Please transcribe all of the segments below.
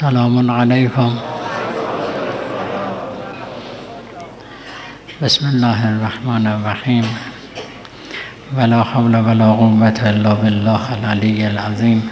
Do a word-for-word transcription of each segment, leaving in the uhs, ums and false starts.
سلام علیکم. بسم الله الرحمن الرحیم. ولا حول ولا قوة الا بالله العلی العظیم.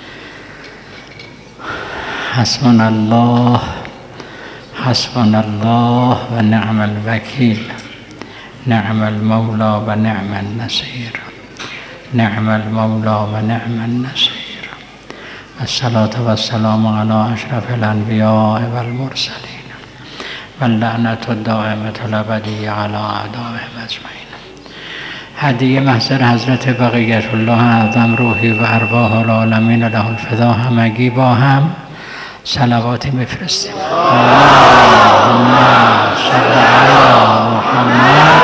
حسبنا الله حسبنا الله و نعم الوکیل. نعم المولى و نعم النصير. نعم المولى و نعم النصير. الصلاة والسلام على اشرف الانبیاء والمرسلین و اللعنة الدائمة الابدیة على اعدائهم اجمعین. هدیه محضر حضرت بقیت الله اعظم روحی و ارواح العالمین له الفدا همگی با هم صلواتی میفرستیم. اللهم صل علی محمد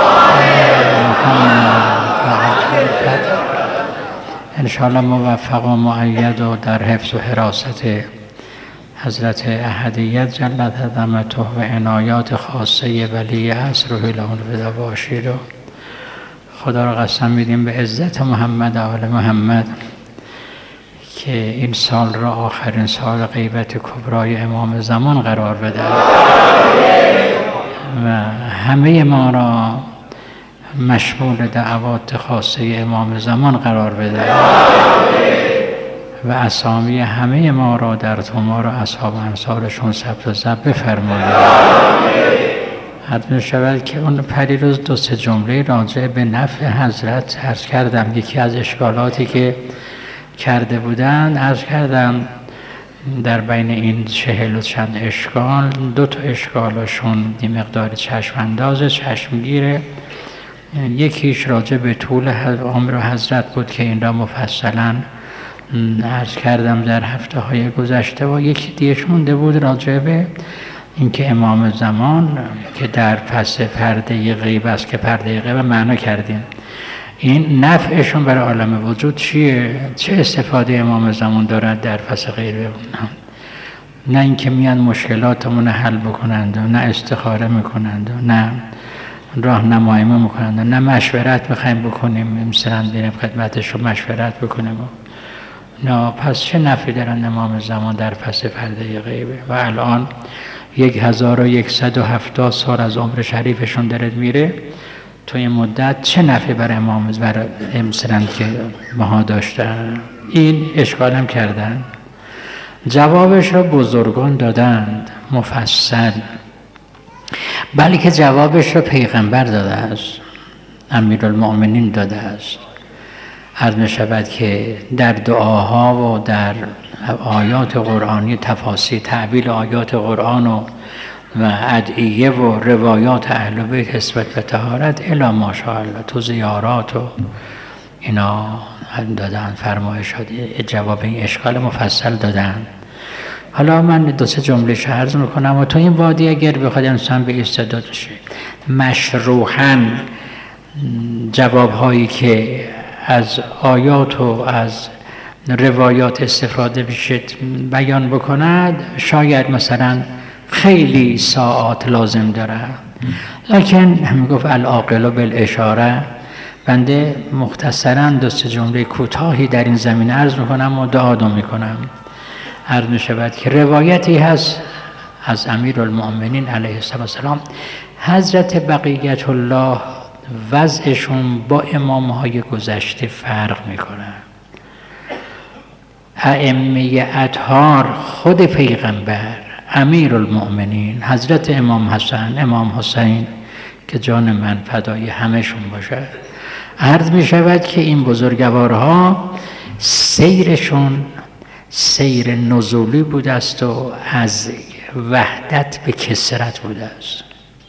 محمد. انشاءالله موفق و مؤید و در حفظ و حراست حضرت احدیت جلت عظمته و عنایات خاصه ولی عصر روحی له الفدا باشید و خدا را قسم میدیم به عزت محمد و آل محمد که این سال را آخرین سال غیبت کبرای امام زمان قرار بده و همه ما را مشمول دعوات خاصه امام زمان قرار بده و اسامی همه ما را در تومار و اصحاب انصارشون ثبت و ضبط بفرمایید. حتما شود که اون پریروز دو سه جمله راجع به نفع حضرت عرض کردم. یکی از اشکالاتی که کرده بودن عرض کردم در بین این چهل و چند اشکال دو تا اشکالشون یه مقدار چشم انداز چشمگیره. یکیش راجع به طول عمر حضرت بود که این را مفصلا عرض کردم در هفته های گذشته و یکی دیگه مونده بود راجع به اینکه امام زمان که در پس پرده غیب است که پرده غیب معنا کردیم این نفعشون برای عالم وجود چیه؟ چه استفاده امام زمان دارد در پس غیب؟ نه اینکه میان مشکلاتمون حل بکنند و نه استخاره میکنند و نه راهنمایی میکنند و نه مشورت میخوایم بکنیم مثلا بریم خدمتش رو مشورت بکنیم. نه پس چه نفعی دارن امام زمان در پس پرده غیبه و الان یک هزار و یکصد و هفتاد سال از عمر شریفشون داره میره. تو این مدت چه نفعی برای امام برای مثلا که ماها داشتن؟ این اشکال هم کردن. جوابش رو بزرگان دادند مفصل، بلکه جوابش رو پیغمبر داده است، امیرالمؤمنین داده است. عرض می شود که در دعاها و در آیات قرآنی تفاسیر تعبیر آیات قرآن و و ادعیه و روایات اهل بیت نسبت و طهارت الی ماشاءالله تو زیارات و اینا دادن فرمایشات جواب این اشکال مفصل دادن. حالا من دو سه جمله عرض میکنم و تو این وادی اگر بخواد انسان به استعداد بشه مشروحاً جوابهایی که از آیات و از روایات استفاده بشه بیان بکند شاید مثلا خیلی ساعات لازم داره، لکن هم گفت العاقل بالاشاره. بنده مختصراً دو سه جمله کوتاهی در این زمینه عرض میکنم و دعا دو میکنم. عرض میشود که روایتی هست از امیرالمؤمنین علیه السلام حضرت بقیت الله وضعشون با امامهای گذشته فرق میکنه. ائمه اطهار خود پیغمبر امیرالمؤمنین حضرت امام حسن امام حسین که جان من فدای همشون باشه، عرض میشود که این بزرگوارها سیرشون سیر نزولی بوده است و از وحدت به کثرت بوده است.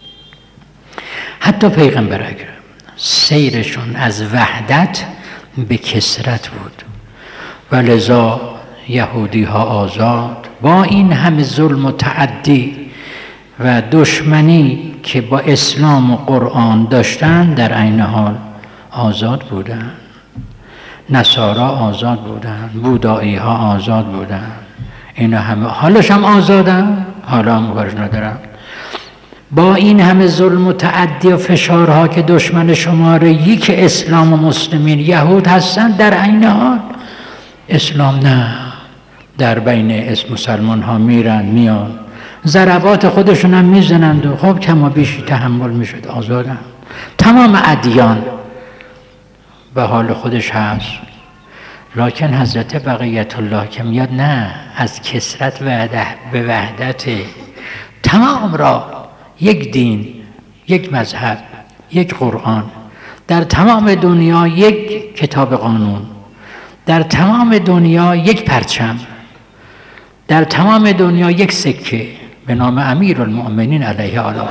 حتی پیغمبر اکرم سیرشون از وحدت به کثرت بود و لذا یهودی ها آزاد با این همه ظلم و تعدی و دشمنی که با اسلام و قرآن داشتن در عین حال آزاد بودن. نصارا آزاد بودن، بودایی ها آزاد بودن، اینا همه حالش هم آزادن، حالا هم کارش ندارن. با این همه ظلم و تعدی و فشارها که دشمن شماره یک اسلام و مسلمین یهود هستن در عین حال اسلام نه در بین اسم مسلمان ها میرن میان، ضربات خودشون هم میزنند و خب کما بیشی تحمل میشد، آزادن. تمام ادیان به حال خودش هست، لکن حضرت بقیت الله که میاد نه، از کثرت به وحدت تمام را، یک دین، یک مذهب، یک قرآن، در تمام دنیا یک کتاب قانون، در تمام دنیا یک پرچم، در تمام دنیا یک سکه به نام امیرالمؤمنین علیه علامت.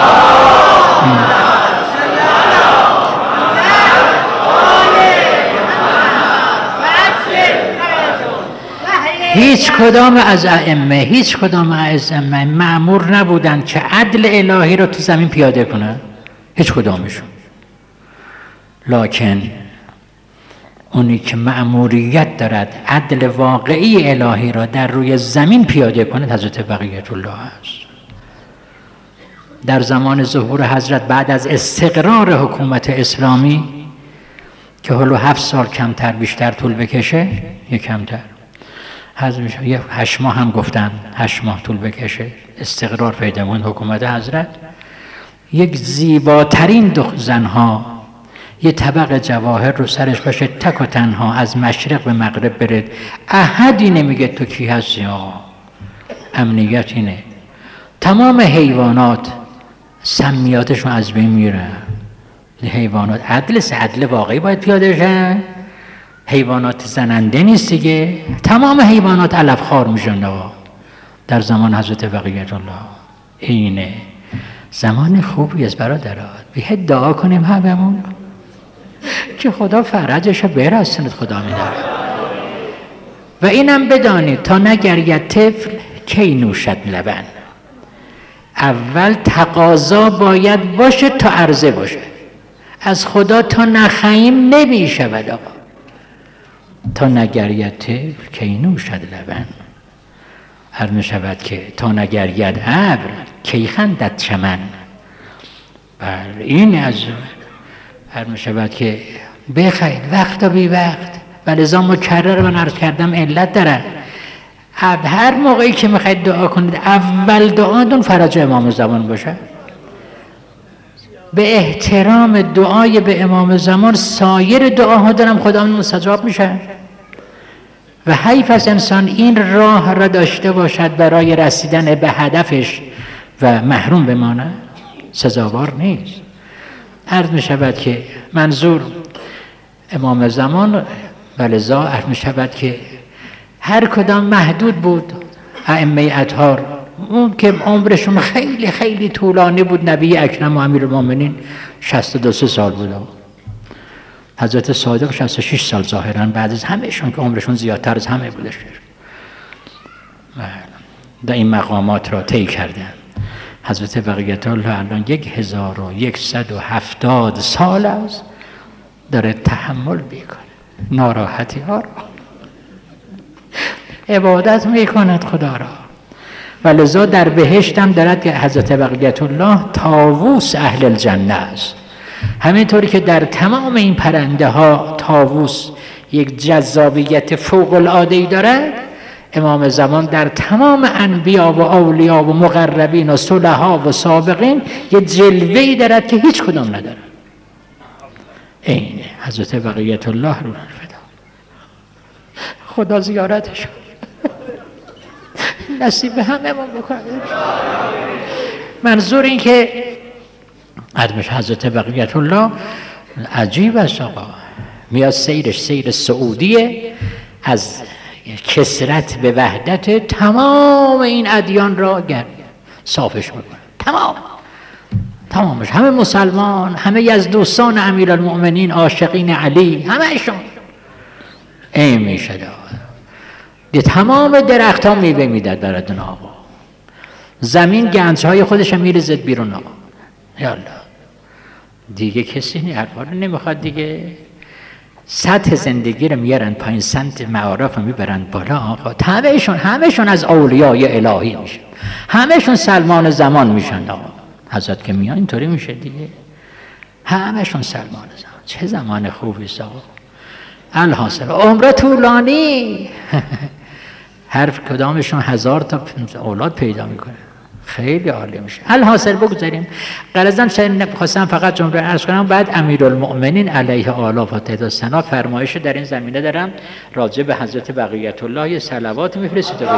هیچ کدام از ائمه، هیچ کدام از ائمه مأمور نبودند که عدل الهی رو تو زمین پیاده کنن، هیچ کدامشون. لکن اونی که مأموریت دارد عدل واقعی الهی را در روی زمین پیاده کند حضرت بقیت الله است. در زمان ظهور حضرت بعد از استقرار حکومت اسلامی که حلو هفت سال کمتر بیشتر طول بکشه، یک کمتر حضرت یه هشت ماه هم گفتن، هشت ماه طول بکشه استقرار پیدا کنه حکومت حضرت، یک زیباترین دو زنها یه طبق جواهر رو سرش باشه، تک و تنها از مشرق به مغرب برد، احدی نمیگه تو کی هستی. ها امنیت اینه. تمام حیوانات سمیاتشون از بین میره. حیوانات عدل سه عدل واقعی باید پیاده شه، حیوانات زننده نیست دیگه. تمام حیوانات علف خوار میشن در زمان حضرت بقیت الله. اینه زمان خوبی است برادران، بیاید دعا کنیم هممون که خدا فرجش رو برساند. خدا میداره. و اینم بدانید تا نگرید طفل کی نوشد لبن. اول تقاضا باید باشه تا عرضه باشه. از خدا تا نخواهیم نمیشود آقا. تا نگرید طفل کی نوشد لبن. هر میشود که تا نگرید ابر کی خندد چمن. بر این از هر میشود که بخیر وقت و بی وقت و لذا مکرر من عرض کردم علت داره. هر موقعی که میخواید دعا کنید اول دعاتون فرج امام زمان باشه. به احترام دعای به امام زمان سایر دعاها دارم خدا مستجاب میشه. و حیف از انسان این راه را داشته باشد برای رسیدن به هدفش و محروم بمانه، سزاوار نیست. عرض می شود که منظور امام زمان و لذا عرض می شود که هر کدام محدود بود. ائمه اطهار اون که عمرشون خیلی خیلی طولانی بود، نبی اکرم و امیرالمومنین شصت و دو سال بود، حضرت صادق شصت و شش سال ظاهرا بعد از همهشون که عمرشون زیادتر از همه بودش در این مقامات را طی کردن. حضرت بقیت الله الان یک هزار و یکصد و هفتاد سال است داره تحمل میکنه ناراحتی ها را، عبادت میکند خدا را. و لذا در بهشت هم دارد که حضرت بقیت الله طاووس اهل الجنه است. همینطوری که در تمام این پرنده ها طاووس یک جذابیت فوق العاده دارد، امام زمان در تمام انبیا و اولیا و مقربین و صلحا و سابقین یه جلوه‌ای دارد که هیچ کدام ندارد. اینه حضرت بقیت الله رو فدا. خدا زیارتش نصیب هممون بکنه. منظور این که عدمش حضرت بقیت الله عجیب است آقا. میاد سیرش سیر سعودیه، از کثرت به وحدت تمام این ادیان را گرد صافش میکنه. تمام تمامش، همه مسلمان، همه از دوستان امیرالمؤمنین، عاشقین علی، همهشون این میشه ده. تمام درخت ها میوه میداد براتون آقا. زمین گنج های خودش هم میرزد بیرون آقا. یالا دیگه کسی این حرفا رو نمیخواد دیگه. سطح زندگی رو میارن پایین، سمت معارف رو میبرن بالا آقا. همهشون همهشون از اولیای الهی میشن، همهشون سلمان زمان میشن آقا. حضرت که میان اینطوری میشه دیگه، همهشون سلمان زمان. چه زمان خوبی است آقا. الحاصل عمر طولانی هر کدامشون هزار تا اولاد پیدا میکنه. خیلی عالی میشه. الحاصل بگذاریم غرضاً خواستم فقط جمله عرض کنم. بعد امیرالمؤمنین علیه آلاف و تعداد سنا فرمایش در این زمینه دارم راجع به حضرت بقیت الله یه صلوات میفرستید و بگید.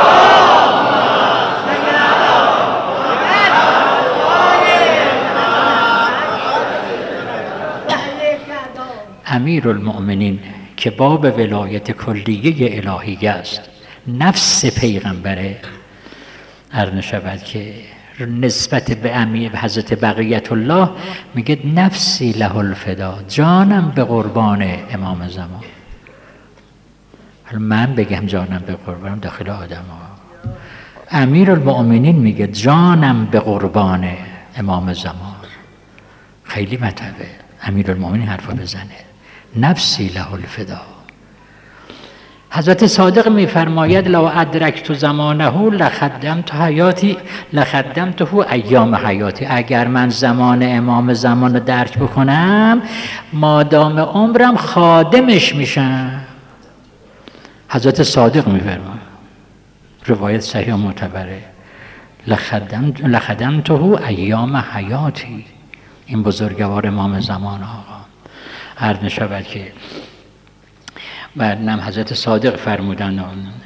امیرالمؤمنین که باب ولایت کلیه الهی است، نفس پیغمبره، عرض شود که نسبت به امیر حضرت بقیت الله میگه نفسی له الفدا، جانم به قربان امام زمان. حالا من بگم جانم به قربان داخل آدم ها، امیرالمؤمنین میگه جانم به قربان امام زمان. خیلی مطلبه امیرالمؤمنین حرفا بزنه، نفسی له الفدا. حضرت صادق میفرماید لو ادرکت زمانه لخدمت حیاتی لخدمته ایام حیاتی، اگر من زمان امام زمان رو درک بکنم مادام عمرم خادمش میشم. حضرت صادق میفرماید، روایت صحیح و معتبره، لخدمت لخدمته ایام حیاتی. این بزرگوار امام زمان آقا عرض می‌شود که بعدم حضرت صادق فرمودن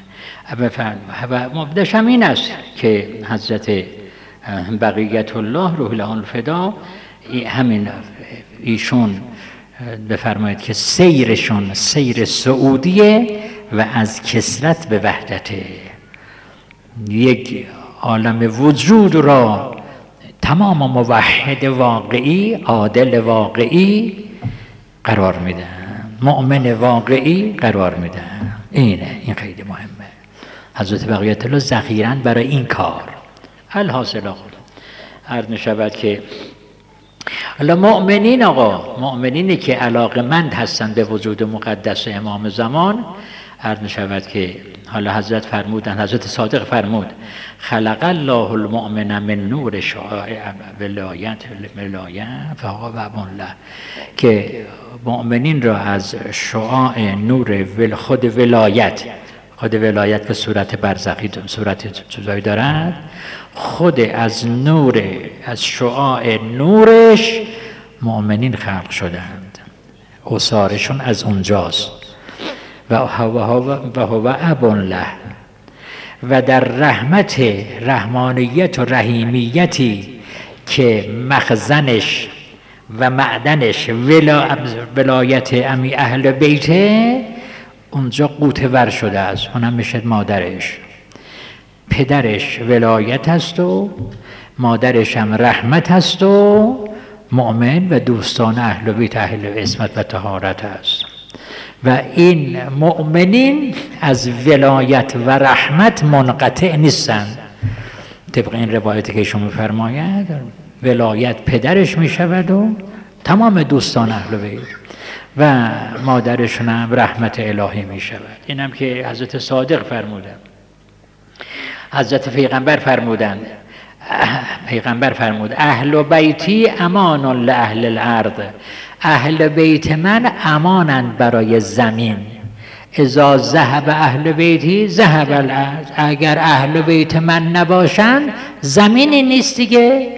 و مبدش هم این است که حضرت بقیت الله روح له الفدا همین ایشون بفرمایید که سیرشون سیر سعودیه و از کثرت به وحدته، یک عالم وجود را تمام موحد واقعی، عادل واقعی قرار میدن، مؤمن واقعی قرار میدن. اینه، این خیلی مهمه. حضرت بقیت الله ذخیرن برای این کار. الحاصل آقا عرض می‌شود که حالا مؤمنین آقا مؤمنینی که علاقمند هستن به وجود مقدس امام زمان، عرض می‌شود که حالا حضرت فرمودن، حضرت صادق فرمود خلق الله المؤمن من نور شعاع ولایت ولایت فهو الله، که مؤمنین را از شعاع نور ول خود ولایت، خود ولایت که صورت برزخی صورت چیزایی دارد، خود از نور از شعاع نورش مؤمنین خلق شدند، اثارشون از اونجاست. و هو اب له، و در رحمت رحمانیت و رحیمیتی که مخزنش و معدنش ولا ولایت امی اهل بیته، اونجا قوطه ور شده است. اونم میشه مادرش، پدرش ولایت است و مادرش هم رحمت است و مؤمن و دوستان اهل بیت اهل عصمت و طهارت است. و این مؤمنین از ولایت و رحمت منقطع نیستند. طبق این روایتی که ایشون می‌فرماید ولایت پدرش میشود و تمام دوستان اهل بیت و مادرشون هم رحمت الهی میشود. اینم که حضرت صادق فرمودند. حضرت پیغمبر فرمودند، پیغمبر فرمود اهل بیتی امان لاهل الارض، اهل بیت من امانند برای زمین. اذا ذهب اهل بیتی ذهب الارض، اگر اهل بیت من نباشند زمینی نیست دیگه.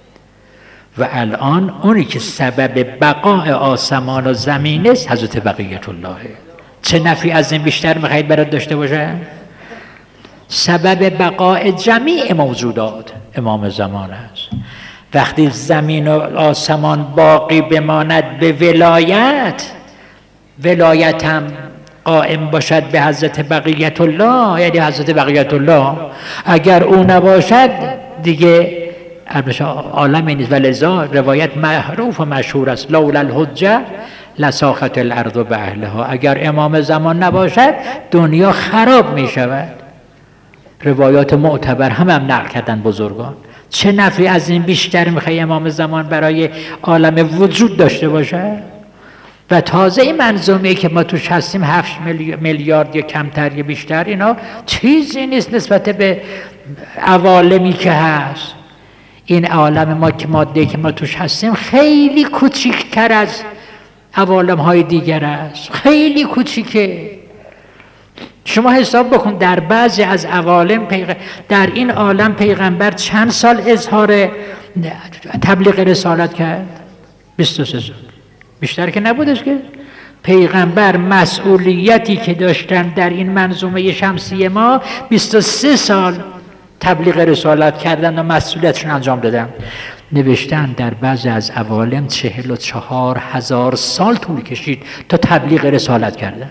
و الان اونی که سبب بقای آسمان و زمین است حضرت بقیت الله. چه نفی از این بیشتر میخواید برات داشته باشه؟ سبب بقای جمیع موجودات امام زمان است. وقتی زمین و آسمان باقی بماند به ولایت، ولایت هم قائم باشد به حضرت بقیت الله، یعنی حضرت بقیت الله اگر او نباشد دیگه عالم نیست. ولذا روایت معروف و مشهور است لولا الحجه لساخت الارض به اهلها، اگر امام زمان نباشد دنیا خراب می شود. روایات معتبر هم هم نقل کردن بزرگان. چه نفعی از این بیشتر میخوای امام زمان برای عالم وجود داشته باشه؟ و تازه این منظومه که ما توش هستیم هفت میلیارد یا کمتر یا بیشتر، اینا چیزی نیست نسبت به عوالمی که هست. این عالم ما که ماده که ما توش هستیم خیلی کوچیکتر از عوالم های دیگر است، خیلی کوچیکه. شما حساب بکن در بعضی از عوالم پیغ... در این عالم پیغمبر چند سال اظهار تبلیغ رسالت کرد؟ بیست و سه سال. بیشتر که نبودش که. پیغمبر مسئولیتی که داشتن در این منظومه شمسی ما بیست و سه سال تبلیغ رسالت کردن و مسئولیتشون انجام دادن. نوشتن در بعضی از عوالم چهل و چهار هزار سال طول کشید تا تبلیغ رسالت کردن.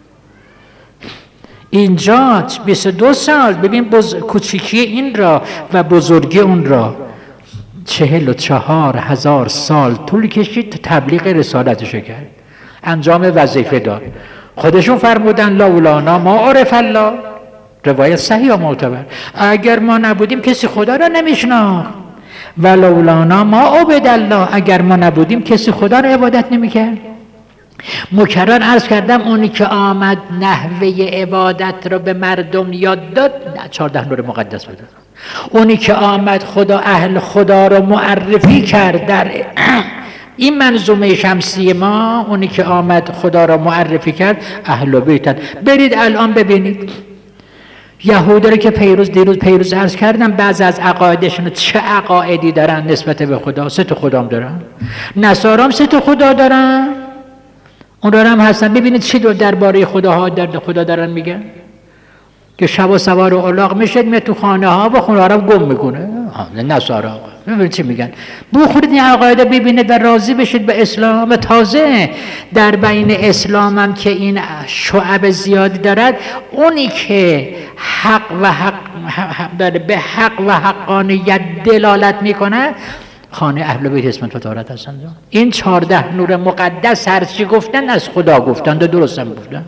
اینجا بیست و دو سال. ببین بز... کوچیکی این را و بزرگی اون را. چهل و چهار هزار سال طول کشید تا تبلیغ رسالتش کرد، انجام وظیفه داد. خودشون فرمودن لولانا ما عرف الله، روایت صحیح و معتبر، اگر ما نبودیم کسی خدا را نمیشناخت. و لولانا ما عبد الله، اگر ما نبودیم کسی خدا را عبادت نمیکرد. مکرر عرض کردم اونی که آمد نحوه عبادت را به مردم یاد داد، چهارده نور مقدس بود. اونی که آمد خدا اهل خدا را معرفی کرد در این منظومه شمسی ما، اونی که آمد خدا را معرفی کرد اهل بیتن. برید الان ببینید یهودی رو که پیروز دیروز پیروز عرض کردم بعض از عقایدشون چه عقایدی دارن نسبت به خدا. سه تا خدام دارن. نصارام سه تا خدا دارن، اون را هم هستن. ببینید چی دو درباره خداها در خدا دارن میگن که شب و سوار و الاغ میشه میاد تو خانه ها و خونه ها رو گم میکنه. نصارا ببینید چی میگن. بخورید این عقاید ببینید و راضی بشید به اسلام. تازه در بین اسلام هم که این شعب زیادی دارد، اونی که حق و حق داره به حق و حقانیت دلالت میکنه خانه اهل بیت اسمت و طهارت هستن. این چهارده نور مقدس هرچی گفتن از خدا گفتن، درست هم گفتن.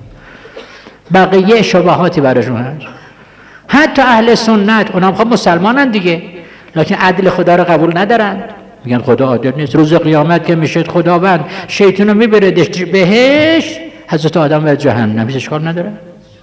بقیه شبهاتی براشون هست. حتی اهل سنت اونم خب مسلمانن دیگه، لکن عدل خدا رو قبول ندارن. میگن خدا عادل نیست. روز قیامت که میشه خداوند شیطان رو میبردش بهش، حضرت آدم و جهنم، هیچ اشکال نداره.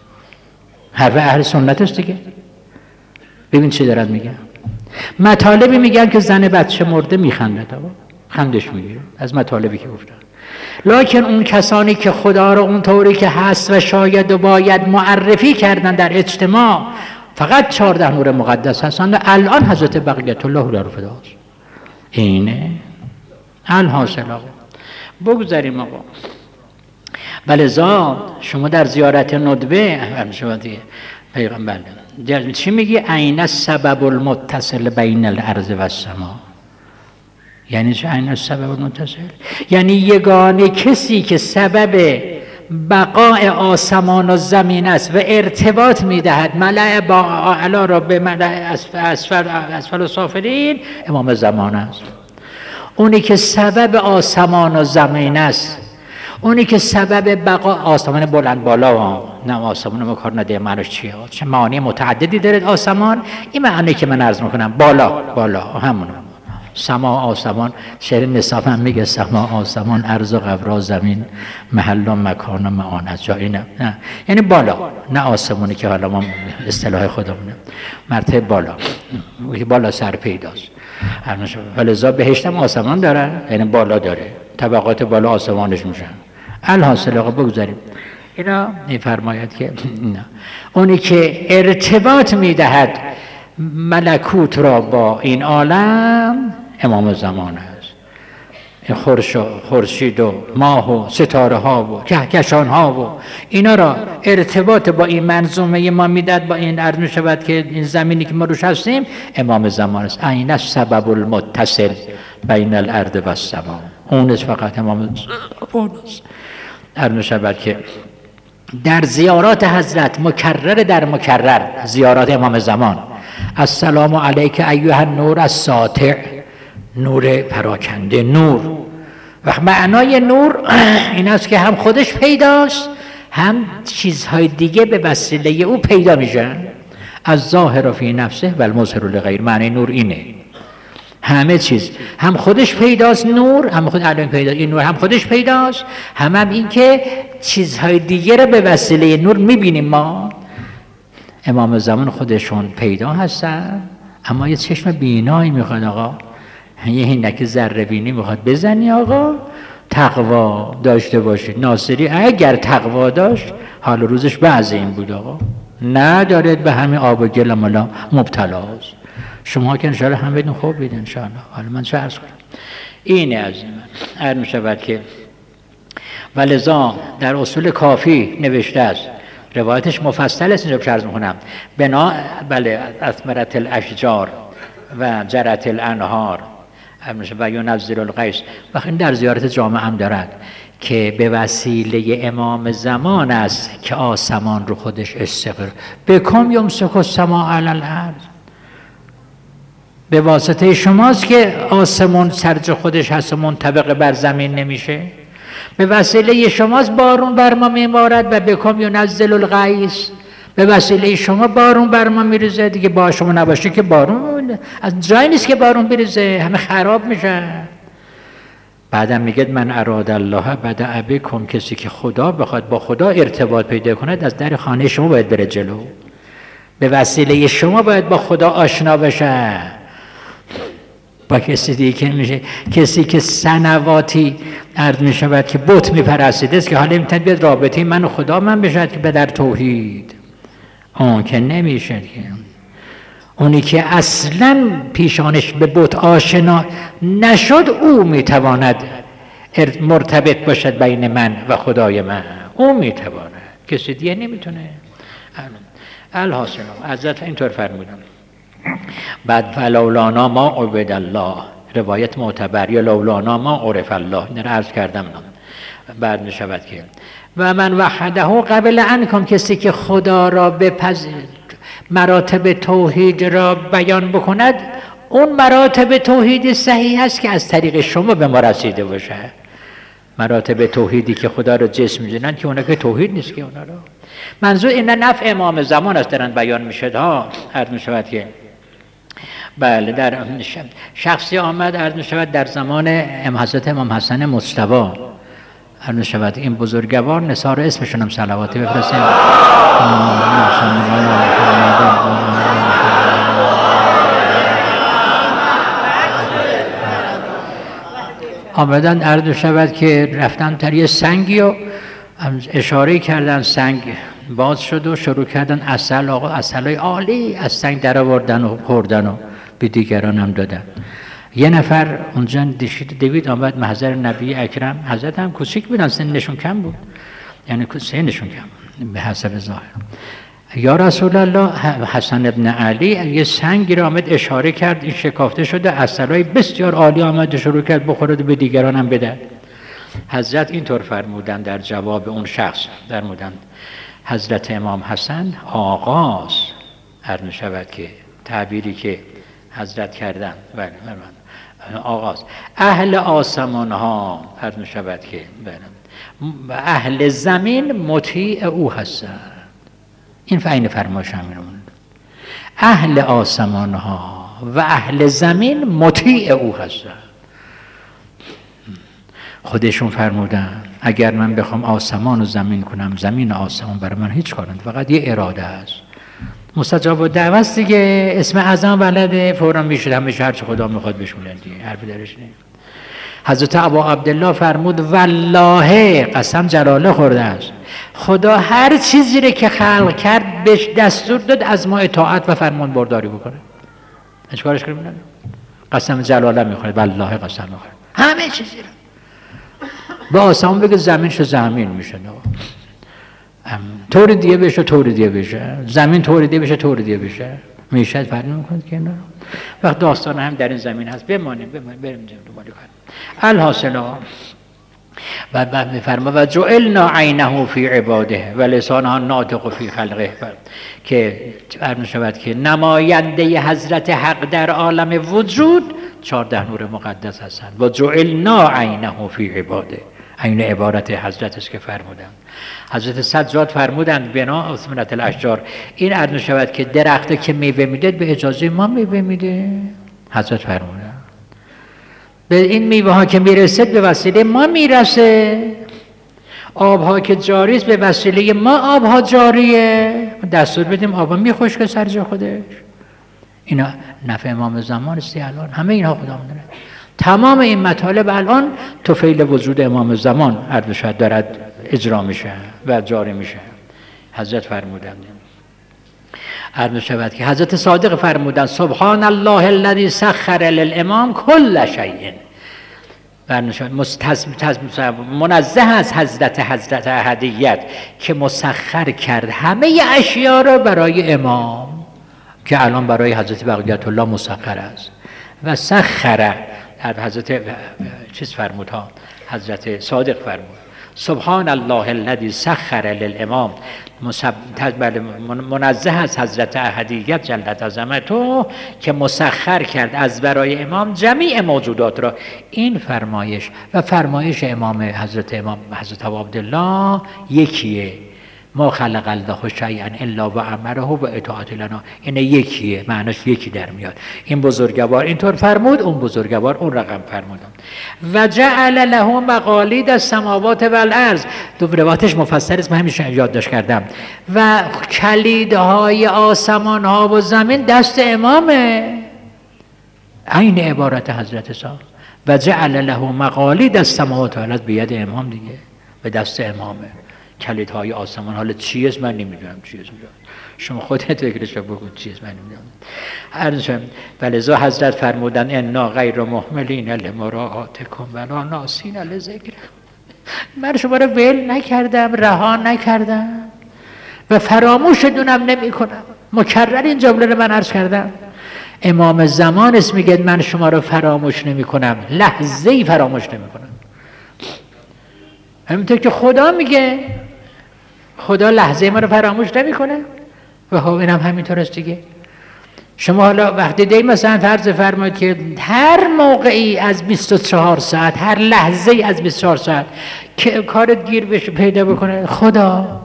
حرف اهل سنت است دیگه. ببین چی دارن میگن. مطالبی میگن که زن بچه مرده میخنده، خندش میگیره از مطالبی که گفتن. لکن اون کسانی که خدا رو اون طوری که هست و شاید و باید معرفی کردن در اجتماع فقط چهارده نور مقدس هستند. الان حضرت بقیت الله دار فداست. اینه الحاصل. آقا بگذاریم آقا. ولذا شما در زیارت ندبه شما دیگه پیغمبر چی میگی؟ عین السبب المتصل بین الارض و السماء. یعنی چه عین السبب المتصل؟ یعنی یگانه کسی که سبب بقاء آسمان و زمین است و ارتباط میدهد ملأ با اعلی را به ملأ اسفل اسفل و سافلین، امام زمان است. اونی که سبب آسمان و زمین است، اونی که سبب بقا آسمان بلند بالا، نه آسمان ما کار نده معنیش چیه؟ چه معانی متعددی داره آسمان. این معنی که من عرض میکنم بالا بالا همون سما آسمان. شعر نصاف هم میگه سما آسمان، ارض و قبرا زمین، محل و مکان و معان از جایی نه. نه یعنی بالا، نه آسمانی که حالا ما اصطلاح خودمونه، مرتبه بالا، بالا سر پیداست. ولذا بهشت هم آسمان داره، یعنی بالا داره، طبقات بالا آسمانش میشن. الحاصل آقا بگذاریم اینا میفرماید که نه. اونی که ارتباط میدهد ملکوت را با این عالم امام زمان است. خورشید و ماه و ستاره ها و کهکشان ها و اینا را ارتباط با این منظومه ما میدهد، با این عرض می شود که این زمینی که ما روش هستیم امام زمان است. عین السبب المتصل بین الارض و السماء. اون است فقط امام زمان است. عرض می شود که در زیارات حضرت مکرر در مکرر زیارات امام زمان، السلام علیک ایها النور الساطع، نور پراکنده، نور. و معنای نور این است که هم خودش پیداست، هم چیزهای دیگه به وسیله او پیدا میشن. از ظاهر فی نفسه و المظهر لغیر. معنی نور اینه، همه چیز هم خودش پیداست نور، هم خود الان پیداست این نور، هم خودش پیداست، هم هم این که چیزهای دیگه رو به وسیله نور میبینیم ما. امام زمان خودشون پیدا هستن، اما یه چشم بینایی میخواد آقا، یه هینک ذره بینی میخواد بزنی آقا، تقوا داشته باشید. ناصری اگر تقوا داشت حال روزش بعض این بود آقا، ندارد به همین آب و گل ملا مبتلاست. شما که انشاءالله هم بدون خوب بید انشاءالله. حالا من چه عرض کنم؟ اینه از این من عرض می شود که ولذا در اصول کافی نوشته است، روایتش مفصل است، اینجا عرض میکنم. بنا بله اثمرت الاشجار و جرت الانهار و ینزل الغیث. وقتی در زیارت جامع هم دارد که به وسیله امام زمان است که آسمان رو خودش استقرار بکم یمسک السماء علی الارض. به واسطه شماست که آسمان سرج خودش هست و منطبق بر زمین نمیشه. به وسیله شماست بارون بر ما میبارد و بکم ینزل الغیث. به وسیله شما بارون بر ما میریزه دیگه. با شما نباشه که بارون از جایی نیست که بارون بریزه، همه خراب میشه. بعدم میگه من اراد الله بدأ بکم، کسی که خدا بخواد با خدا ارتباط پیدا کند از در خانه شما باید بره جلو. به وسیله شما باید با خدا آشنا بشه. با کسی دیگه که میشه کسی که سنواتی عرض میشود که بت میپرستیده است که حالا میتونه بیاد رابطه من و خدا من بشد که به در توحید، اون که نمیشه که. اونی که اصلا پیشانش به بت آشنا نشد او میتواند مرتبط باشد بین من و خدای من، او میتواند، کسی دیگه نمیتونه. الحاصل حضرت اینطور فرمودن. بعد فلولانا ما عبد الله، روایت معتبر، یا لولانا ما عرف الله، این رو عرض کردم. بعد می شود که و من وحده قبل عنکم، کسی که خدا را بپذیر مراتب توحید را بیان بکند، اون مراتب توحید صحیح است که از طریق شما به ما رسیده باشه. مراتب توحیدی که خدا را جسم می‌دونن که اونا که توحید نیست که اونا را. منظور این نفع امام زمان است دارن بیان میشد ها. عرض می شود که بله در شخصی آمد عرض می شود در زمان حضرت امام حسن مجتبی عرض می شود این بزرگوار نثار اسمشون هم صلواتی بفرستیم. آمدن عرض می شود که رفتن در یه سنگی و اشاره کردن، سنگ باز شد و شروع کردن عسل، آقا عسلای عالی از سنگ در آوردن و خوردن و به دیگران هم دادن. یه نفر اونجا دشید دوید آمد محضر نبی اکرم، حضرت هم کوچیک بودن، سنشون کم بود، یعنی سنشون کم بود به حسب ظاهر. یا رسول الله، حسن ابن علی یه سنگی رو آمد اشاره کرد، این شکافته شده، عسلای بسیار عالی آمد شروع کرد بخورد و به دیگران هم بده. حضرت اینطور فرمودن در جواب اون شخص، فرمودن حضرت امام حسن آغاز هر نشود که تعبیری که حضرت کردن، بله آغاز اهل آسمان ها هر نشود که بله اهل زمین مطیع او هستند. این فعین فرمایش همین اهل آسمان ها و اهل زمین مطیع او هستند. خودشون فرمودن اگر من بخوام آسمان و زمین کنم، زمین و آسمان برای من هیچ کار نیست، فقط یه اراده است. مستجاب و دعوت دیگه، اسم اعظم بلده فوراً میشه همیشه هر چه خدا میخواد بشونه دیگه، حرفی درش نیست. حضرت ابا عبدالله فرمود والله قسم جلاله خورده است، خدا هر چیزی رو که خلق کرد بهش دستور داد از ما اطاعت و فرمان برداری بکنه. هیچ کارش کنیم نه. قسم جلاله میخوره، والله قسم میخوره همه چیزی رو. با آسمان بگه زمین شو زمین میشه، طور دیگه بشه طور دیگه بشه، زمین طور دیگه بشه طور دیگه بشه، میشه فرق نمیکنه که نه. وقت داستان هم در این زمین هست، بمانیم بمانیم بریم دنبال کار. الحاصل و بعد میفرما و جعلنا عینه فی عباده و لسانها ناطق فی خلقه، که فرض شود که نماینده حضرت حق در عالم وجود چهارده نور مقدس هستند. و جعلنا عینه فی عباده، عین عبارت حضرت است که فرمودند. حضرت سجاد فرمودند بنا اثمرت الاشجار، این عرض شود که درخت که میوه میده به اجازه ما میوه میده. حضرت فرمودند به این میوه ها که میرسد به وسیله ما میرسه، آب ها که جاری است به وسیله ما آب ها جاریه، دستور بدیم آب ها میخشکه سر جا خودش. اینا نفع امام زمان است الان، همه اینها خدا میدونه. تمام این مطالب الان تو فعل وجود امام زمان عرض شد دارد اجرا میشه و جاری میشه. حضرت فرمودند عرض شود که حضرت صادق فرمودند سبحان الله الذی سخر للامام کل شیء، منزه از حضرت حضرت احدیت که مسخر کرد همه اشیا را برای امام، که الان برای حضرت بقیت الله مسخر است. و سخر حضرت چیز فرمود ها، حضرت صادق فرمود سبحان الله الذی سخر للامام، منزه از حضرت احدیت جلت عظمته که مسخر کرد از برای امام جمیع موجودات را. این فرمایش و فرمایش امام حضرت امام حضرت ابو عبدالله یکیه، ما خلق الله شیئا الا و امره و اطاعت لنا، این یکیه، معناش یکی در میاد. این بزرگوار اینطور فرمود، اون بزرگوار اون رقم فرمود. و جعل له مقالید السماوات والارض، دو روایتش مفصل است، من همیشه یادداشت کردم. و کلیدهای آسمان ها و زمین دست امامه، عین عبارت حضرت صاحب. و جعل له مقالید السماوات والارض، بید امام دیگه، به دست امامه کلیدهای آسمان. حالا چی است من نمیدونم چی است، شما خودت فکرش رو بکن چی است من نمیدونم. عرضم ولذا حضرت فرمودن انا غیر محملین لمراعاتکم ولا ناسین لذکر، من شما رو ول نکردم، رها نکردم و فراموش دونم نمی کنم. مکرر این جمله رو من عرض کردم. امام زمان است میگه من شما رو فراموش نمی کنم، لحظه ای فراموش نمی کنم. همینطور که خدا میگه خدا لحظه ما رو فراموش نمیکنه و خب اینم همینطور است دیگه. شما حالا وقتی دی مثلا فرض فرمایید که هر موقعی از بیست و چهار ساعت، هر لحظه ای از بیست و چهار ساعت که کارت گیر بشه پیدا بکنه خدا،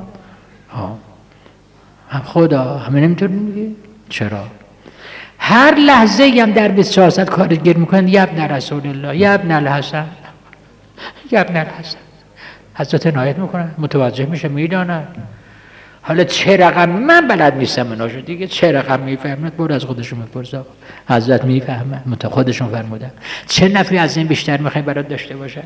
هم خدا همین نمیتونه میگه. چرا؟ هر لحظه ای هم در بیست و چهار ساعت کارت گیر میکنه یا ابن رسول الله، یا ابن الحسن، یا ابن الحسن، حضرت عنایت میکنن، متوجه میشه، میدانن. حالا چه رقم من بلد نیستم مناشو دیگه، چه رقم میفهمند برو از خودشون بپرس. حضرت میفهمن، خودشون فرمودن. چه نفعی از این بیشتر میخوای برات داشته باشه؟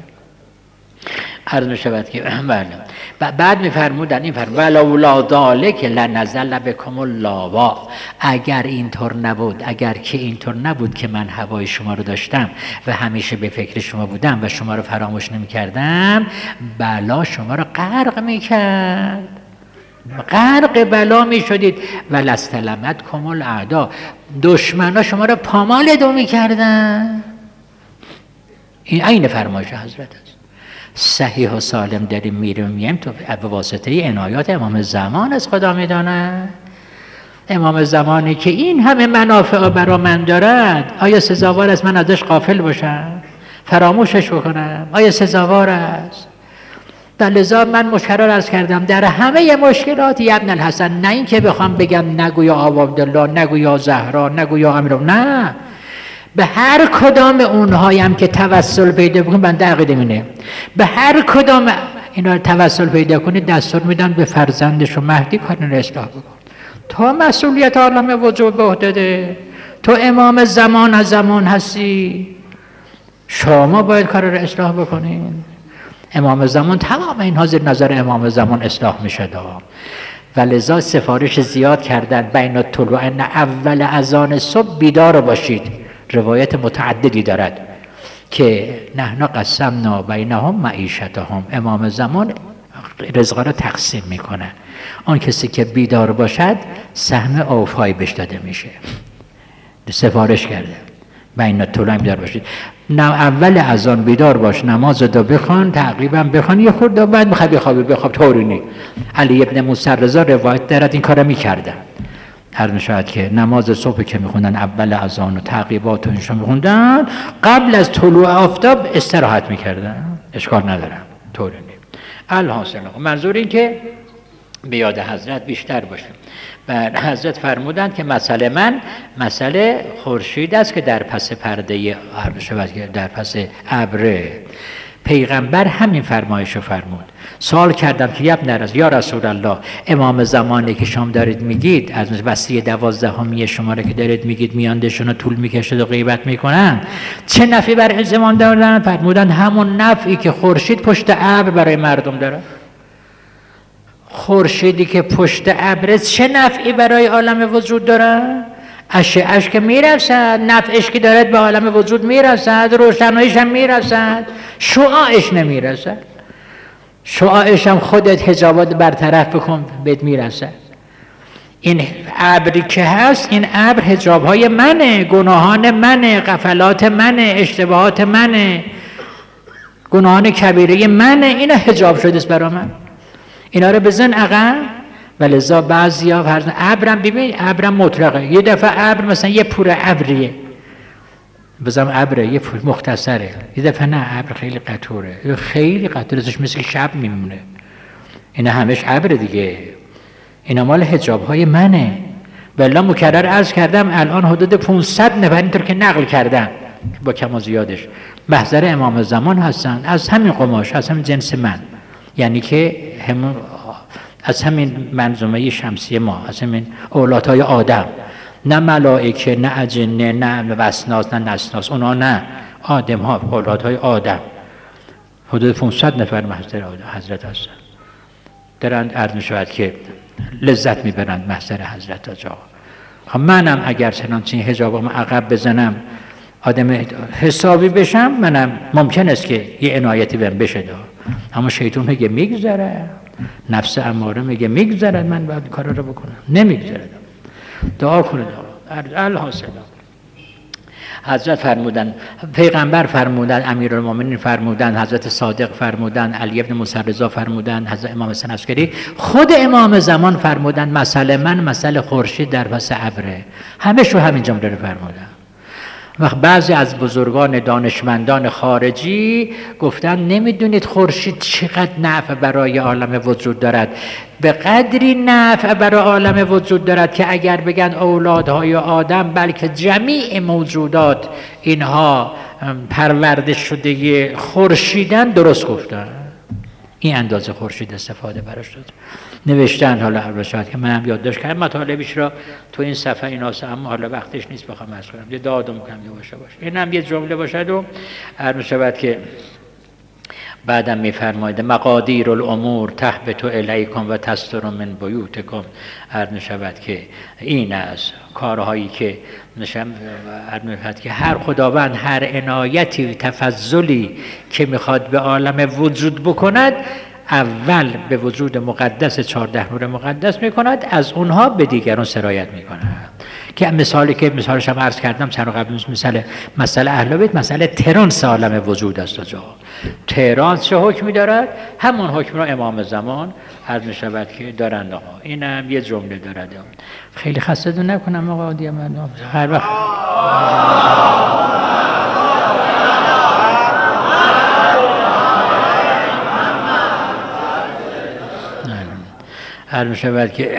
عرض میشود که بله. بعد میفرمودن این فرمود ولولا ذالک لنزل بکم اللاوا، اگر اینطور نبود، اگر که اینطور نبود که من هوای شما رو داشتم و همیشه به فکر شما بودم و شما رو فراموش نمیکردم، بلا شما رو غرق میکرد، غرق بلا میشدید. ولستلمتکم الاعدا، دشمنا شما رو پامال دو میکردن. این عین فرمایش حضرت است. صحیح و سالم داریم میریم مییم تو به واسطه عنایات امام زمان از خدا میدانه. امام زمانی که این همه منافع برا من دارد، آیا سزاوار است من ازش غافل باشم، فراموشش بکنم؟ آیا سزاوار است؟ در لذا من مشکرار عرض کردم در همه مشکلات ابن الحسن، نه این که بخوام بگم نگویا ابو عبدالله، نگویا زهرا، نگویا امیر، نه، به هر کدام اونهایی هم که توسل پیدا بکنید، بنده عقیده اینه، به هر کدام اینا توسل پیدا کنید دستور میدن به فرزندش و مهدی کار رو اصلاح بکن. تو مسئولیت عالم وجود به عهده، تو امام زمان از زمان هستی، شما باید کار رو اصلاح بکنید. امام زمان تمام این حاضر نظر امام زمان اصلاح میشه دا. ولذا سفارش زیاد کردن بین الطلوع ان اول اذان صبح بیدار باشید. روایت متعددی دارد که نحن قسمنا بینهم معیشتهم، امام زمان رزق را تقسیم میکنه، آن کسی که بیدار باشد سهم اوفای بهش داده میشه. سفارش کرده بین الطلوع بیدار باشید، نه اول اذان بیدار باش، نماز دو بخوان، تقریبا بخوان، یه خورده بعد میخواد بخوابی بخواب، طوری نی. علی ابن موسی رضا روایت دارد این کارو میکردن. هر میشود که نماز صبح که میخوندن اول اذان و تعقیبات و اینشو میخوندن، قبل از طلوع آفتاب استراحت میکردن، اشکال ندارم، طوری نی. الحاصل منظور این که به یاد حضرت بیشتر باشه. و حضرت فرمودند که مسئله من مسئله خورشید است که در پس پرده در پس ابر. پیغمبر همین فرمایشو فرمود. سوال کردم که ابن رسول یا رسول الله، امام زمانی که شما دارید میگید از وصیه دوازدهمی شما رو که دارید میگید میاندشون طول میکشه و غیبت میکنن، چه نفعی برای زمان دارن؟ فرمودند همون نفعی که خورشید پشت ابر برای مردم داره. خورشیدی که پشت ابر چه نفعی برای عالم وجود داره؟ اشعه‌اش که میرسد، نفعش که دارد به عالم وجود میرسد، روشناییش هم میرسد، شعاعش نمیرسد. شعاعش هم خودت حجابات برطرف بکن بهت میرسد. این ابری که هست، این ابر حجابهای منه، گناهان منه، غفلات منه، اشتباهات منه، گناهان کبیره منه، اینا حجاب شده است برای من. اینا رو بزن عقب. ولذا بعضیا فرض ابرم ببین، ابرم مطلقه. یه دفعه ابر مثلا یه پوره ابریه، بزنم ابره یه پور مختصره، یه دفعه نه ابر خیلی قطوره، خیلی قطوره، ازش مثل شب میمونه. اینا همش ابر دیگه، اینا مال حجاب‌های منه. والله مکرر عرض کردم الان حدود پانصد نفر اینطور که نقل کردم با کم و زیادش محضر امام زمان هستن، از همین قماش، از همین جنس من، یعنی که همون از همین منظومه شمسی ما، از همین اولادهای آدم، نه ملائکه، نه اجنه، نه وسناس، نه نسناس، اونا نه، آدم ها، اولادهای آدم. حدود پانصد نفر محضر حضرت هستن، دارند عرض می شود که لذت می برند محضر حضرت آقا. خب منم اگر چنانچه حجابم عقب بزنم آدم حسابی بشم، منم ممکن است که یه عنایتی بهم بشه دا. اما شیطان میگه میگذره، نفس اماره میگه میگذره، من باید کارا رو بکنم، نمیگذره. دعا کنید آقا. الحاصل حضرت فرمودن، پیغمبر فرمودن، امیرالمومنین فرمودن، حضرت صادق فرمودن، علی ابن موسی رضا فرمودن، حضرت امام حسن عسکری، خود امام زمان فرمودن مثل من مثل خورشید در پس ابره. همه شو همین جمله رو فرمودن. وقت بعضی از بزرگان دانشمندان خارجی گفتن نمیدونید خورشید چقدر نفع برای عالم وجود دارد، به قدری نفع برای عالم وجود دارد که اگر بگن اولادهای آدم بلکه جمیع موجودات اینها پرورده شده خورشیدن، درست گفتن. این اندازه خورشید استفاده براش داد. نوشتن، حالا البته که منم یادداشت کردم مطالبش را تو این صفحه ایناست، اما حالا وقتش نیست بخوام عرض کنم، یه دادم کم باشه باشه. اینم یه جمله باشد و عرض شود که بعدم می‌فرماید مقادیر الامور تهبط الیکم و تستر من بیوتکم. عرض شود که این است کارهایی که نشم عرض شود که هر خداوند هر عنایتی تفضلی که میخواد به عالم وجود بکند، اول به وجود مقدس چهارده نور مقدس میکند، از اونها به دیگران سرایت میکند. که مثالی که مثالش هم عرض کردم چند قبل، مثال مسئله اهل بیت، مسئله ترانس عالم وجود است. جا ترانس چه حکمی دارد؟ همون حکم را امام زمان عرض میشود که دارند. آقا اینم یه جمله دارد. خیلی خسته دو نکنم آقا دیگه، من هر وقت عرض میشود که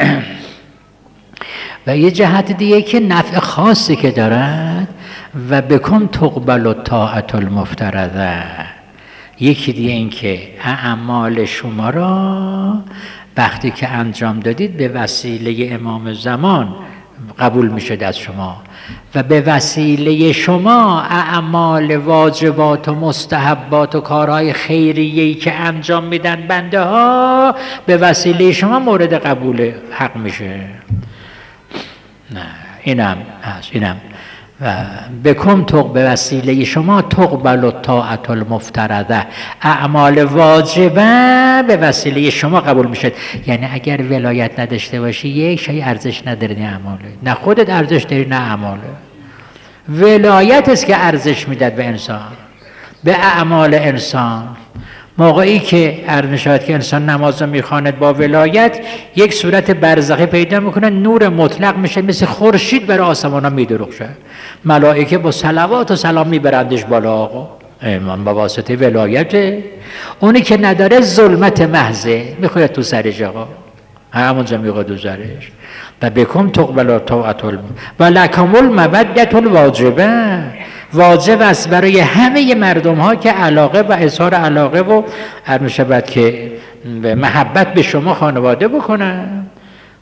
و یه جهت دیگه که نفع خاصی که دارد و بکن تقبل الطاعت المفترضه. یکی دیگه این که اعمال شما را وقتی که انجام دادید به وسیله امام زمان قبول میشه از شما، و به وسیله شما اعمال واجبات و مستحبات و کارهای خیریه‌ای که انجام میدن بنده ها به وسیله شما مورد قبول حق میشه. نه اینم هست، اینم و بکن تق به وسیله شما تقبل الطاعت المفترضه، اعمال واجبه به وسیله شما قبول میشه. یعنی اگر ولایت نداشته باشی یک شای ارزش نداره، نه اعماله، نه خودت ارزش داری نه اعماله. ولایت است که ارزش میداد به انسان، به اعمال انسان. موقعی که عرض شود که انسان نماز میخواند با ولایت، یک صورت برزخی پیدا میکنه، نور مطلق میشه، مثل خورشید بر آسمان ها میدرخشه، ملائکه با صلوات و سلام میبرندش بالا. آقا ایمان با واسطه ولایته. اونی که نداره ظلمت محضه، میخواد تو سرش آقا، همونجا میخواد تو سرش. و بکن تقبل طاعت و لکم المودة الواجبه، واجب است برای همه مردم ها که علاقه و اظهار علاقه و عرض شود که محبت به شما خانواده بکنن.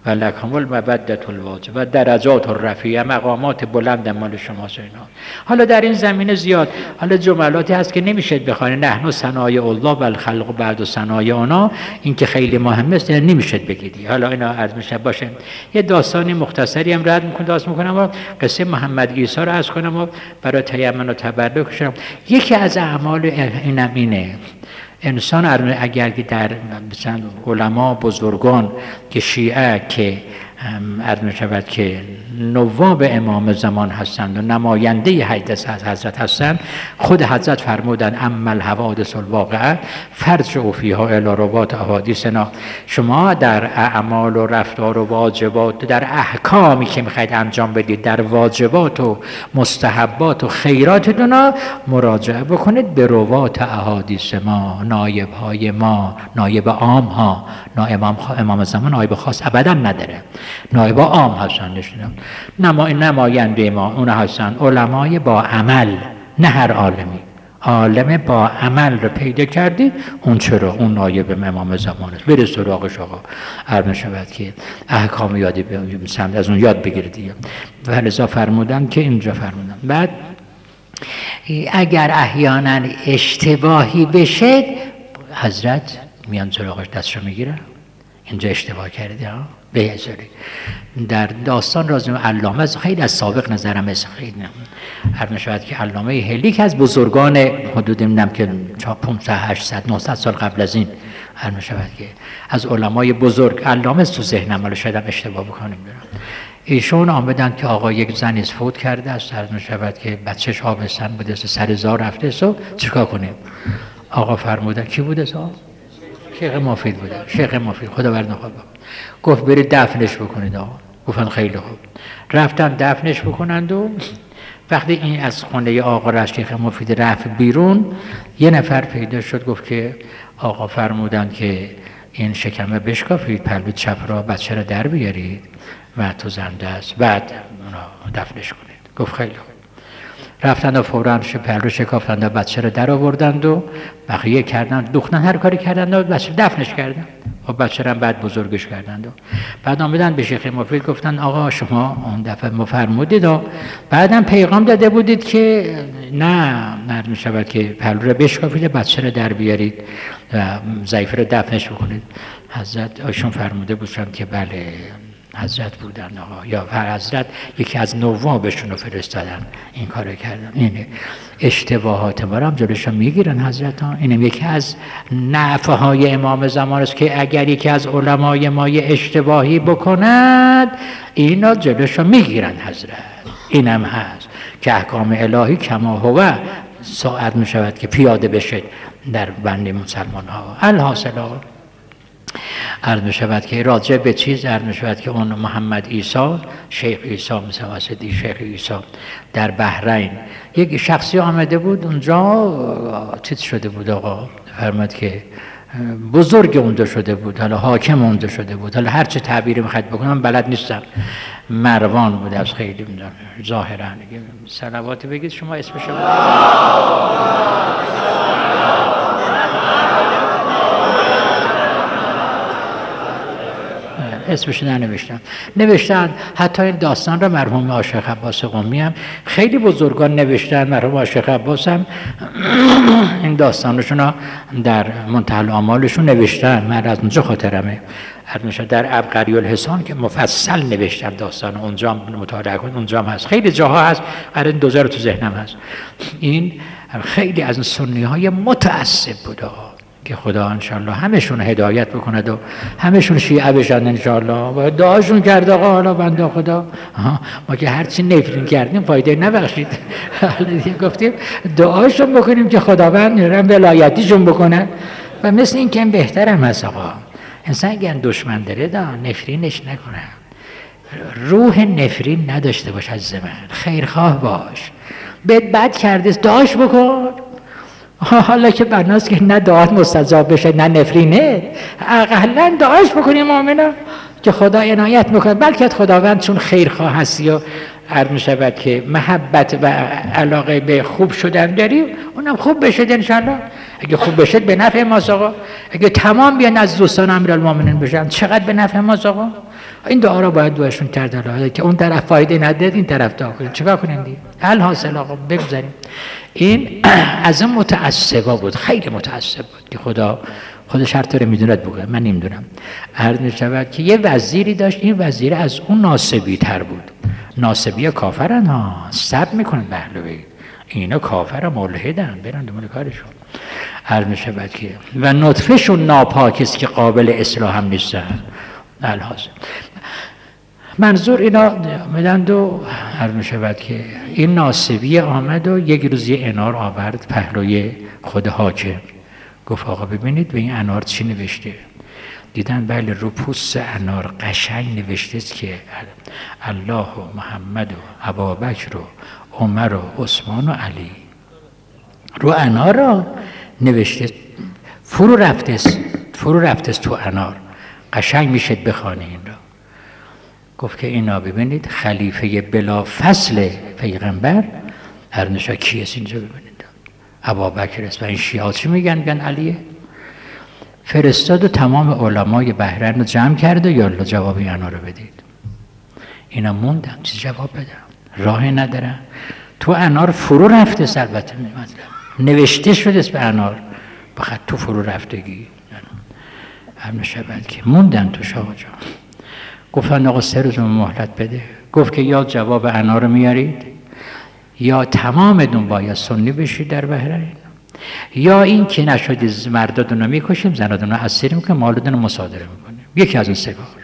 و لکم المودة الواجب و درجات الرفیعه، مقامات بلند مال شماست اینا. حالا در این زمینه زیاد حالا جملاتی هست که نمیشه بخوانی نحن صنایع الله و الخلق بعد صنایع اونا، این که خیلی مهمه است نمیشه بگیدی. حالا اینا عرض میشه باشه. یه داستانی مختصری هم رد میکنم داست میکنم و قصه محمد عیسی رو عرض کنم و برای تیمن و تبرک شدم. یکی از اعمال اینم اینه، انسان اگر در مثلا علما بزرگان که شیعه که عرض می شود که نواب امام زمان هستند و نماینده حدیث از حضرت هستند، خود حضرت فرمودن اما الحوادث الواقعه فرجعوا فیها الی روات احادیثنا. شما در اعمال و رفتار و واجبات، در احکامی که میخواید انجام بدید، در واجبات و مستحبات و خیراتتون مراجعه بکنید به روات احادیث ما، نایب های ما، نایب عام ها. امام امام زمان نایب خاص ابدا نداره، نایب عام هستن. نشونم نما نماینده ما اون هستن علمای با عمل، نه هر عالمی. عالم با عمل رو پیدا کردی، اون چرا اون نایب امام زمان است. بری سراغش آقا، عرض شود که احکام یادی بگیرید، از اون یاد بگیرید. و لذا فرمودن که اینجا فرمودن بعد اگر احیانا اشتباهی بشه حضرت میان سراغش دستشو میگیره، اینجا اشتباه کردی ها به ازاری. در داستان رازم علامه خیلی از سابق نظرم است، خیلی هر نشود که علامه هلی که از بزرگان حدود نمیدونم که پانصد هشتصد نهصد سال قبل از این هر نشود که از علمای بزرگ علامه است تو ذهنم، ولی شاید هم اشتباه بکنیم. ایشون آمدن که آقا یک زنی فوت کرده است، هر نشود که بچه‌ش آبستن بوده، سر زار رفته است، چیکار کنیم؟ آقا فرمودن کی بوده سا؟ شیخ مفید بوده. شیخ مفید خدا بر نخواد گفت برید دفنش بکنید. آقا گفتن خیلی خوب. رفتن دفنش بکنند و وقتی این از خونه آقا را شیخ مفید رفت بیرون، یه نفر پیدا شد گفت که آقا فرمودن که این شکمه بشکافید، پلو چپ را بچه را در بیارید و تو زنده است، بعد اونا دفنش کنید. گفت خیلی خوب. رفتند و فوراً پلو شکافتند و بچه رو در آوردند و بقیه کردند، دوختن هر کاری کردند و بچه دفنش کردند و بچه رو بعد بزرگش کردند و بعد آمدن به شیخ مفید گفتند آقا شما اون دفعه مفرمودید و بعدم پیغام داده بودید که نه مرد می شود که پلو رو بشکافید بچه رو در بیارید و ضعیف رو دفنش بکنید. حضرت ایشون فرموده بودند که بله حضرت بودن آقا، یا حضرت یکی از نوابشون رو فرستادن این کارو کردن. اینه اشتباهات ما رو هم جلوشو میگیرن حضرت ها. اینم یکی از نعفه های امام زمان است که اگر یکی از علمای ما یه اشتباهی بکند اینا جلوشو میگیرن حضرت. اینم هست که احکام الهی کما هو ساعت میشود که پیاده بشه در بند مسلمان ها. الحاصل عرض می شود که راجع به چیز عرض می شود که اون محمد عیسی شیخ عیسی متوسطی شیخ عیسی در بحرین یک شخصی آمده بود اونجا، چیز شده بود آقا فرمود که بزرگ اونجا شده بود، حالا حاکم اونجا شده بود، حالا هر چه تعبیری میخواید بکنم بلد نیستم. مروان بود از خیلی میدونم ظاهرا. صلواتی بگید شما اسمش رو اسمش ننوشتم. نوشتن حتی این داستان را مرحوم عاشق عباس قمی هم خیلی بزرگان نوشتن. مرحوم عاشق عباس هم این داستانشون در منتهی الآمالشون نوشتن. من از اونجا خاطرمه در عبقری الحسان که مفصل نوشتن داستان، اونجا مطالعه کن، اونجا هم هست، خیلی جاها هست. قرار این دوزار تو ذهنم هست. این خیلی از سنی های متعصب بود که خدا انشالله همشون هدایت بکند و همشون شیعه بشن انشالله. و دعاشون کرد آقا حالا بنده خدا ما که هرچی نفرین کردیم فایده نبخشید. گفتیم دعاشون بکنیم که خداوند ولایتیشون بکنه و مثل این که این بهتر هم هست آقا. انسان اگر دشمن داره دا نفرینش نکنه، روح نفرین نداشته باش از زمان، خیرخواه باش. بد بد کرده دعاش بکن. حالا که بناست که نه دعات مستجاب بشه نه نفرینه، اقلا دعاش بکنیم مؤمنا که خدا عنایت میکنه. بلکه خداوند چون خیرخواه هستی و عرض میشود که محبت و علاقه به خوب شدن داری، اونم خوب بشه انشالله. اگه خوب بشه به نفع ماست آقا. اگه تمام بیان از دوستان امیرالمومنین بشن چقدر به نفع ماست آقا. این دعا را باید دوشون کرد که اون طرف فایده نداد این طرف دعا کنیم. چیکار کنیم دیگه؟ الحاصل آقا بگذاریم. این از اون متعصبا بود، خیلی متعصب بود که خدا خودش هر طور میدوند بگه، من نمیدونم. عرض میشود که یه وزیری داشت، این وزیر از اون ناصبی تر بود. ناصبی کافرن ها، سب میکنن به اهل بیت، اینا کافر ملحدن، برن دنبال کارشون. عرض میشود که و نطفهشون ناپاک است که قابل اصلاح هم نیستن. الحاصل منظور اینا آمدند و عرض میشود که این ناصبی آمد و یک روزی انار آورد پهلوی خود حاکم، گفت آقا ببینید به این انار چی نوشته. دیدن بله رو پوست انار قشنگ نوشته است که الله و محمد و ابابکر و عمر و عثمان و علی. رو انار را نوشته، فرو رفته است، فرو رفته است تو انار، قشنگ میشه بخوانی این را. گفت که اینا ببینید خلیفه بلا فصل پیغمبر هرنشا کی است اینجا ببینید، ابابکر است. و این شیعه چی میگن؟ میگن علیه. فرستاد و تمام علمای بحرین رو جمع کرد و یالا جواب اینا رو بدید. اینا موندن چی جواب بدن، راهی ندارن. تو انار فرو رفته است، البته نوشته شده است به انار بخاطر تو فرو رفتگی. هم شود که موندن تو شاه جان. گفتن آقا سه روز مهلت بده. گفت که یا جواب انار رو میارید یا تمامتون باید سنی بشید در بحرین، یا این که نشدید مرداتون رو میکشیم، زناتون رو اسیر میکنیم، مالتون رو مصادره میکنیم. یکی از این سه کار،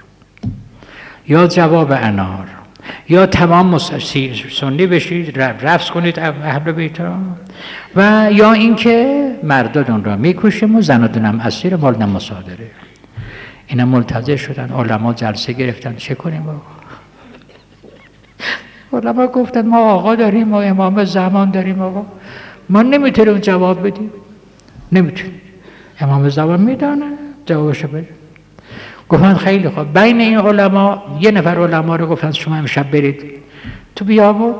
یا جواب انار یا تمام سنی بشید رفض کنید اهل بیت را، و یا این که مرداتون رو میکشیم و زناتون هم اسیر، مالتون مصادره. اینا منتظر شدن، علما جلسه گرفتن چه کنیم آقا؟ علما گفتن ما آقا داریم، ما امام زمان داریم آقا، ما نمیتونیم جواب بدیم، نمیتونیم. امام زمان میدانه جوابشو بده. گفتن خیلی خوب. بین این علما یه نفر علما رو گفتن شما امشب برید تو بیابون،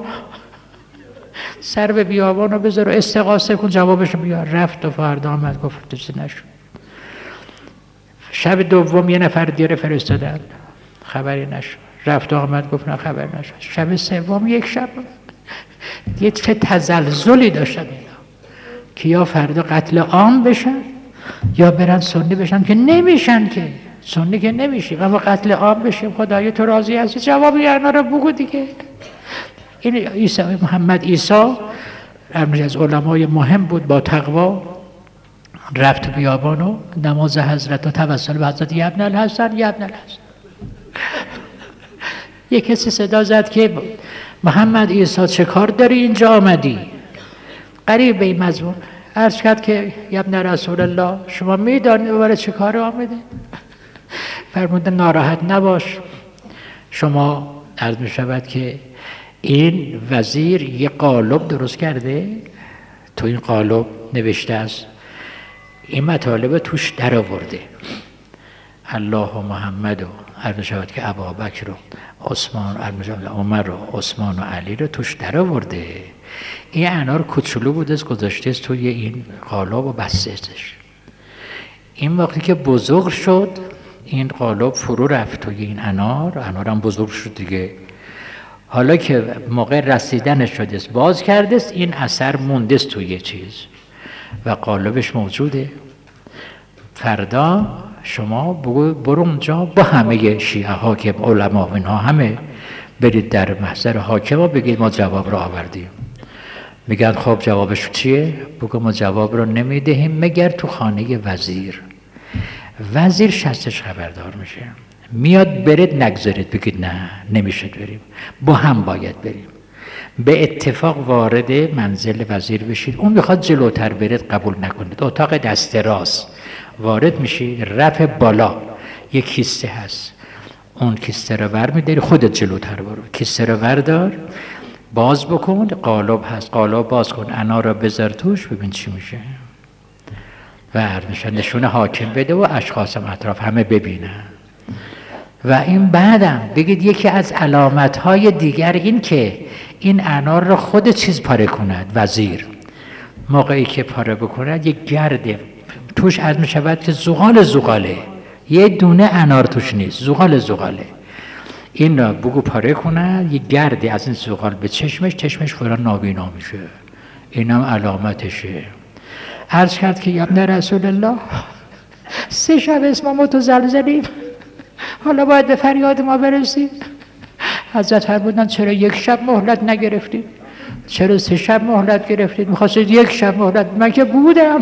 سر به بیابون رو بذار و استغاثه کن جوابشو بیار. رفت و فردا آمد گفت چیزی نشد. شب دوم یه نفر دیگه فرستادن، خبری نشد. رفت و آمد گفت نه خبری نشد. شب سوم یک شب یه چه تزلزلی داشتن اینا که یا فردا قتل عام بشن یا برن سنی بشن، که نمیشن، که سنی که نمیشیم، اما قتل عام بشیم. خدایا تو راضی هستی؟ جواب اینا رو بگو دیگه. این عیسی محمد عیسی از علمای مهم بود، با تقوا رفت بیابان و نماز حضرت و توسل به حضرت ابن الحسن ابن الحسن. یک کسی صدا زد که محمد عیسی چه کار داری اینجا آمدی؟ قریب به این مضمون عرض کرد که ابن رسول الله شما میدانی برای چه کار آمده؟ فرمودن ناراحت نباش، شما عرض می شود که این وزیر یه قالب درست کرده، تو این قالب نوشته است این مطالب توش در آورده، الله و محمد و عرض شود که ابابکر و عثمان و عمر و عثمان و علی رو توش در آورده. این انار کوچولو بوده است گذاشته است توی این قالب و بسته استش. این وقتی که بزرگ شد این قالب فرو رفت توی این انار، انار هم بزرگ شد دیگه. حالا که موقع رسیدنش شده است باز کرده است، این اثر مونده است توی چیز و قالبش موجوده. فردا شما برو اونجا با همه شیعه ها که علما و اینها همه برید در محضر حاکم و بگید ما جواب را آوردیم. میگن خب جوابش چیه؟ بگو ما جواب را نمیدهیم مگر تو خانه وزیر. وزیر شستش خبردار میشه، میاد برید نگذارید، بگید نه نمیشه بریم، با هم باید بریم. به اتفاق وارد منزل وزیر بشید، اون میخواد جلوتر برید قبول نکنید. اتاق دست راست وارد میشید، رف بالا یک کیسه هست، اون کیسه رو ور میداری، خودت جلوتر برو، کیسه رو وردار باز بکن، قالب هست قالب باز کن، انار رو بذار توش ببین چی میشه و نشون حاکم بده و اشخاص اطراف همه ببینن. و این بعدم بگید یکی از علامتهای دیگر این که این انار رو خود چیز پاره کند. وزیر موقعی که پاره بکند یک گرده توش از می شود که زغال زغاله، یه دونه انار توش نیست، زغال زغاله. این را بگو پاره کنن، یه گردی از این زغال به چشمش، چشمش فورا نابینا میشه. اینم علامتشه. عرض کرد که یا رسول الله سه شب اسم ما تو زلزلیم، حالا باید به فریاد ما برسیم. حضرت فرمودن چرا یک شب مهلت نگرفتید؟ چرا سه شب مهلت گرفتید؟ میخواستید یک شب مهلت؟ من که بودم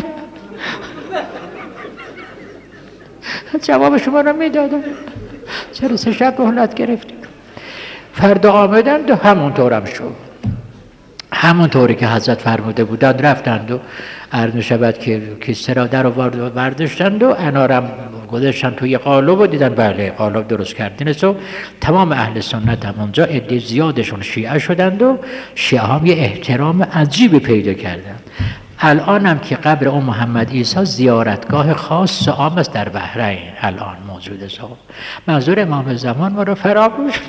جواب شما رو میدادم، چرا سه شب مهلت گرفتید؟ فردا آمدند و همونطورم شد، همونطوری که حضرت فرموده بودند رفتند و عرض شود که کیسه را در آورد و برداشتند و انارم گذاشتن توی قالب و دیدن بله قالب درست کردین. و تمام اهل سنت هم اونجا عده زیادشون شیعه شدند و شیعه هم یه احترام عجیبی پیدا کردند. الان هم که قبر ام محمد عیسی زیارتگاه خاص عام است در بحرین، الان موجود است. منظور امام زمان ما رو فراموش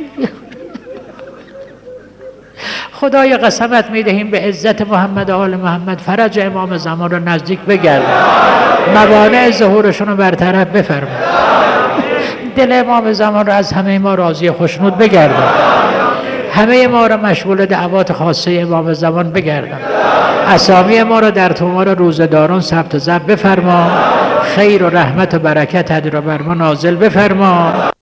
خدای قسمت میدهیم به عزت محمد و آل محمد فرج امام زمان رو نزدیک بگردن، موانع ظهورشون رو برطرف بفرما، دل امام زمان رو از همه ما راضی خوشنود بگردن، همه ما رو مشغول دعوات خاصه امام زمان بگردن، اسامی ما رو در تومار روزداران ثبت و ضبط بفرما، خیر و رحمت و برکت هدی رو بر ما نازل بفرما.